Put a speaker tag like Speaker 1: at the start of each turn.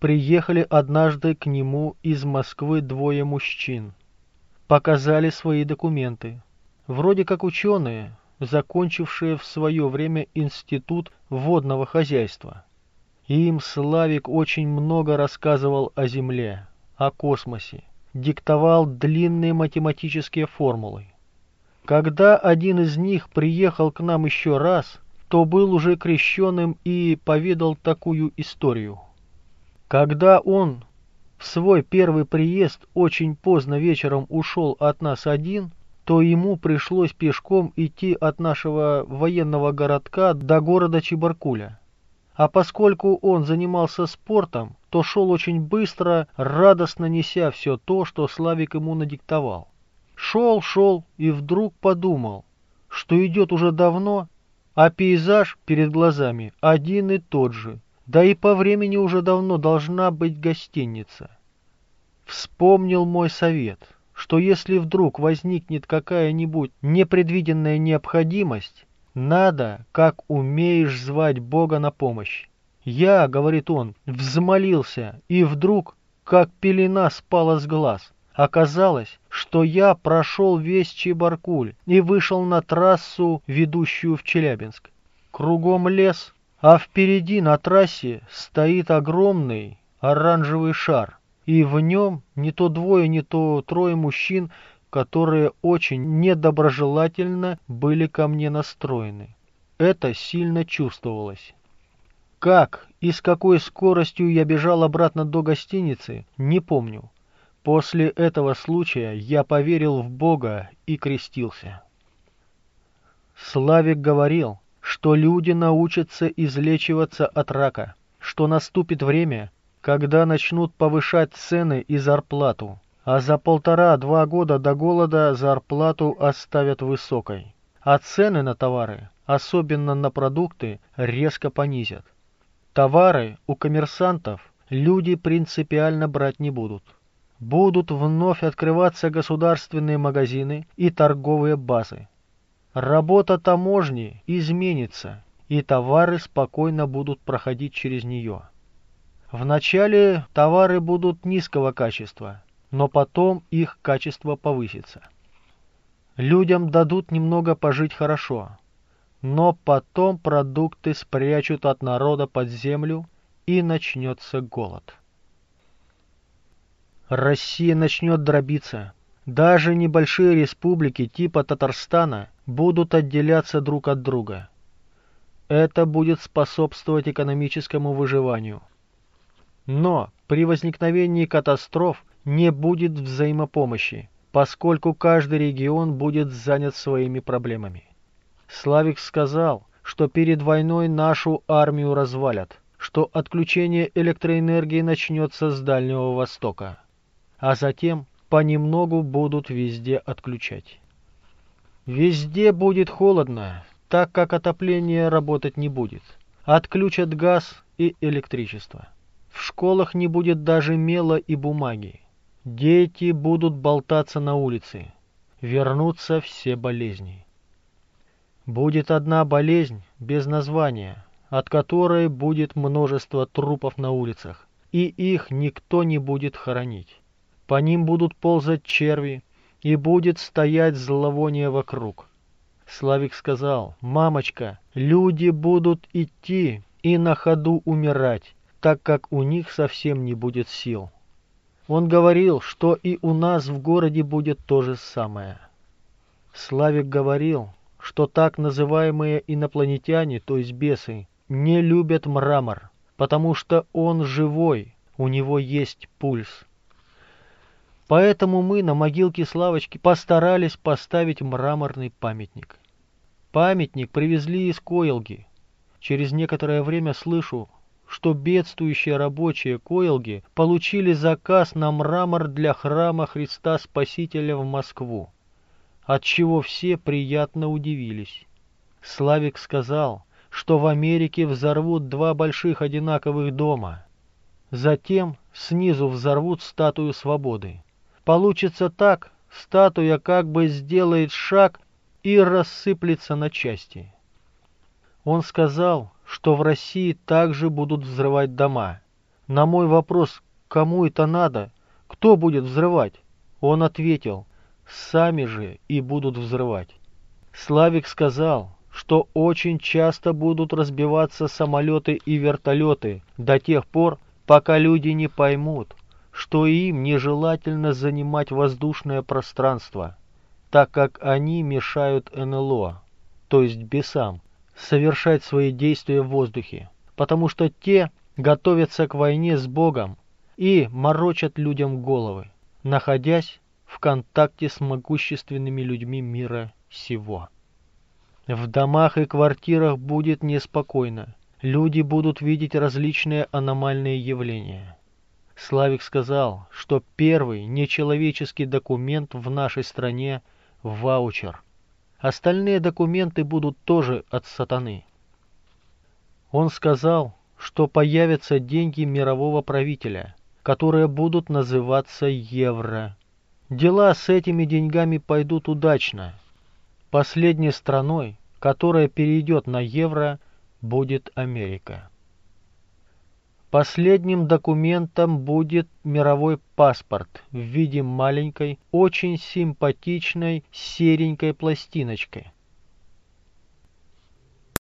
Speaker 1: приехали однажды к нему из Москвы двое мужчин. Показали свои документы. Вроде как ученые, закончившие в свое время институт водного хозяйства. Им Славик очень много рассказывал о Земле, о космосе, диктовал длинные математические формулы. Когда один из них приехал к нам еще раз, то был уже крещеным и поведал такую историю. Когда он в свой первый приезд очень поздно вечером ушел от нас один, то ему пришлось пешком идти от нашего военного городка до города Чебаркуля. А поскольку он занимался спортом, то шел очень быстро, радостно неся все то, что Славик ему надиктовал. Шел и вдруг подумал, что идет уже давно, а пейзаж перед глазами один и тот же, да и по времени уже давно должна быть гостиница. Вспомнил мой совет, что если вдруг возникнет какая-нибудь непредвиденная необходимость, надо, как умеешь, звать Бога на помощь. Я, говорит он, взмолился, и вдруг, как пелена спала с глаз. Оказалось, что я прошел весь Чебаркуль и вышел на трассу, ведущую в Челябинск. Кругом лес, а впереди на трассе стоит огромный оранжевый шар, и в нем не то двое, не то трое мужчин, которые очень недоброжелательно были ко мне настроены. Это сильно чувствовалось. Как и с какой скоростью я бежал обратно до гостиницы, не помню. После этого случая я поверил в Бога и крестился. Славик говорил, что люди научатся излечиваться от рака, что наступит время, когда начнут повышать цены и зарплату, а за 1,5-2 года до голода зарплату оставят высокой, а цены на товары, особенно на продукты, резко понизят. Товары у коммерсантов люди принципиально брать не будут. Будут вновь открываться государственные магазины и торговые базы. Работа таможни изменится, и товары спокойно будут проходить через нее. Вначале товары будут низкого качества, но потом их качество повысится. Людям дадут немного пожить хорошо, но потом продукты спрячут от народа под землю, и начнется голод. Россия начнет дробиться. Даже небольшие республики типа Татарстана будут отделяться друг от друга. Это будет способствовать экономическому выживанию. Но при возникновении катастроф не будет взаимопомощи, поскольку каждый регион будет занят своими проблемами. Славик сказал, что перед войной нашу армию развалят, что отключение электроэнергии начнется с Дальнего Востока, а затем понемногу будут везде отключать. Везде будет холодно, так как отопление работать не будет. Отключат газ и электричество. В школах не будет даже мела и бумаги. Дети будут болтаться на улице. Вернутся все болезни. Будет одна болезнь без названия, от которой будет множество трупов на улицах, и их никто не будет хоронить. По ним будут ползать черви, и будет стоять зловоние вокруг. Славик сказал: «Мамочка, люди будут идти и на ходу умирать, так как у них совсем не будет сил». Он говорил, что и у нас в городе будет то же самое. Славик говорил, что так называемые инопланетяне, то есть бесы, не любят мрамор, потому что он живой, у него есть пульс. Поэтому мы на могилке Славочки постарались поставить мраморный памятник. Памятник привезли из Коилги. Через некоторое время слышу, что бедствующие рабочие Коилги получили заказ на мрамор для храма Христа Спасителя в Москву, отчего все приятно удивились. Славик сказал, что в Америке взорвут 2 больших одинаковых дома. Затем снизу взорвут статую свободы. Получится так, статуя как бы сделает шаг и рассыплется на части. Он сказал, что в России также будут взрывать дома, На мой вопрос, кому это надо, кто будет взрывать, он ответил: сами же и будут взрывать. Славик сказал, что очень часто будут разбиваться самолеты и вертолеты до тех пор, пока люди не поймут, что им нежелательно занимать воздушное пространство, так как они мешают НЛО, то есть бесам, совершать свои действия в воздухе, потому что те готовятся к войне с Богом и морочат людям головы, находясь в контакте с могущественными людьми мира сего. В домах и квартирах будет неспокойно. Люди будут видеть различные аномальные явления. Славик сказал, что первый нечеловеческий документ в нашей стране – ваучер. Остальные документы будут тоже от сатаны. Он сказал, что появятся деньги мирового правителя, которые будут называться евро. Дела с этими деньгами пойдут удачно. Последней страной, которая перейдет на евро, будет Америка. Последним документом будет мировой паспорт в виде маленькой, очень симпатичной серенькой пластиночки,